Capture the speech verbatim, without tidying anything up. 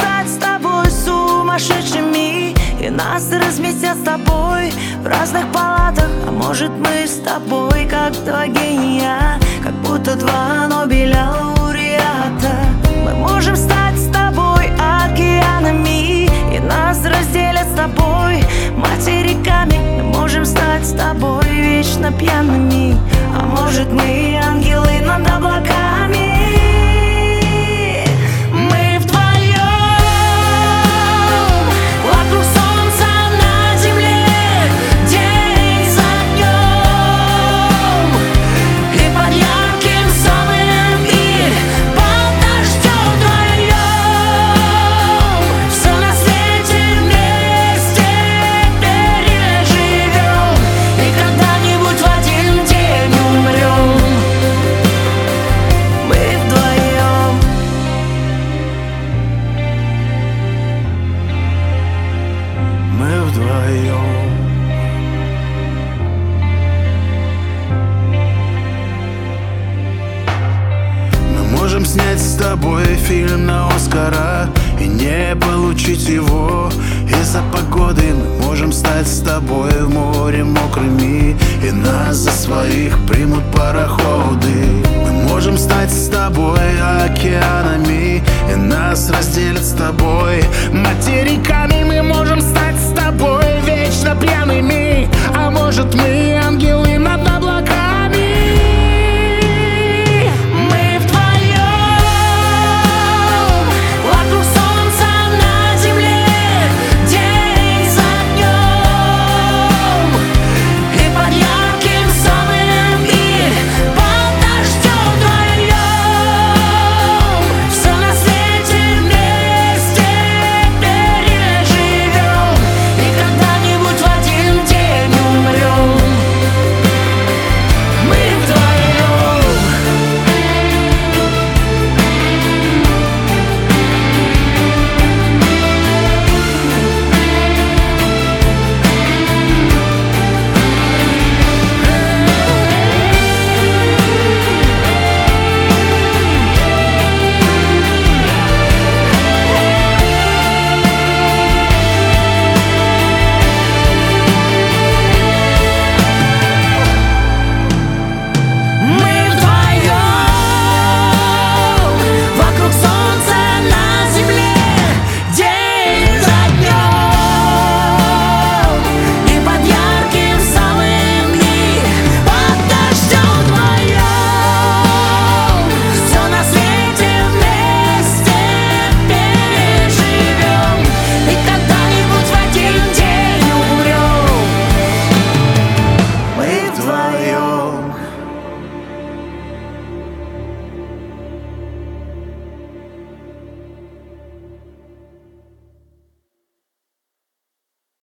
стать с тобой сумасшедшими, и нас разместят с тобой в разных палатах. А может, мы с тобой как два гения, как будто два Нобеля лауреата. Мы можем стать с тобой океанами, и нас разделят с тобой материками. Мы можем стать с тобой вечно пьяными, а может, мы ангелы над облаками. Можем снять с тобой фильм на Оскара и не получить его из-за погоды. Мы можем стать с тобой в море мокрыми, и нас за своих примут пароходы. Мы можем стать с тобой океанами, и нас разделят с тобой материками. Мы можем стать с тобой вечно пьяными, а может, мы ангелы